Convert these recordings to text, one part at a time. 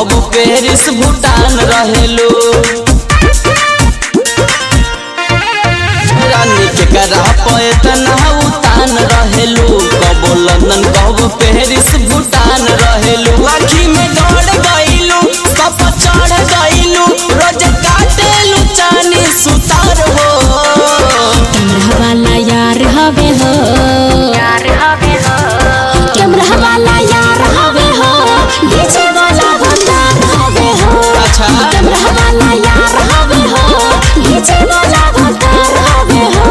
कबो पेरिस भूटान रहेलू रानी के करा पे तना उतान रहेलू कबो लंदन कबो पेरिस भूटान रहेलू आँखी में गड़ गईलू कप चढ़ गईलू रोज काटेलू चानी सुतार हो कैमरा वाला यार हवे हो कैमरा वाला यार हवे हो डीजे वाला भंडार हवे हो अच्छा कैमरा वाला यार हवे हो डीजे वाला भंडार हवे हो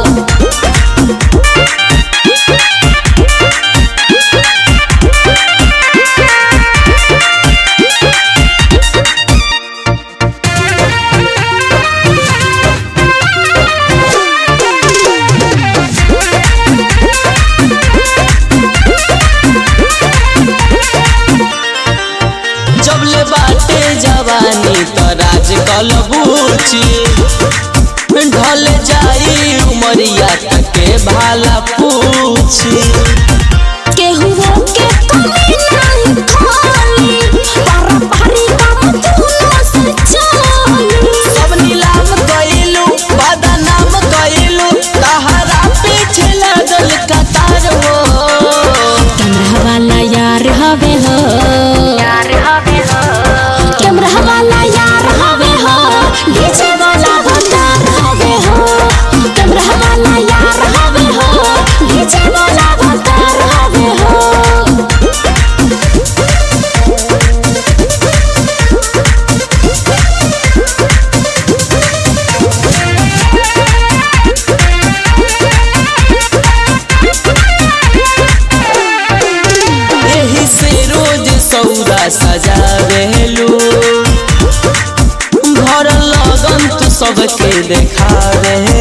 जबले बाटे जवानी तो राज कलबूची ढल जाई उमरिया के भाला पूछी केहू के कमी नहीं खाली पारी काम तूनो से चली सब नीलाम कइलू बदनाम कइलू तहरा पीछे लगल कतार हो कैमरा वाला यार हवे हो कैमरा वाला यार हवे हो डीजे वाला भंडार हवे हो कैमरा वाला यार हवे हो डीजे वाला भंडार हवे हो एही से रोज सौदा सजावेलू घर लगन तू सबके देखावेलू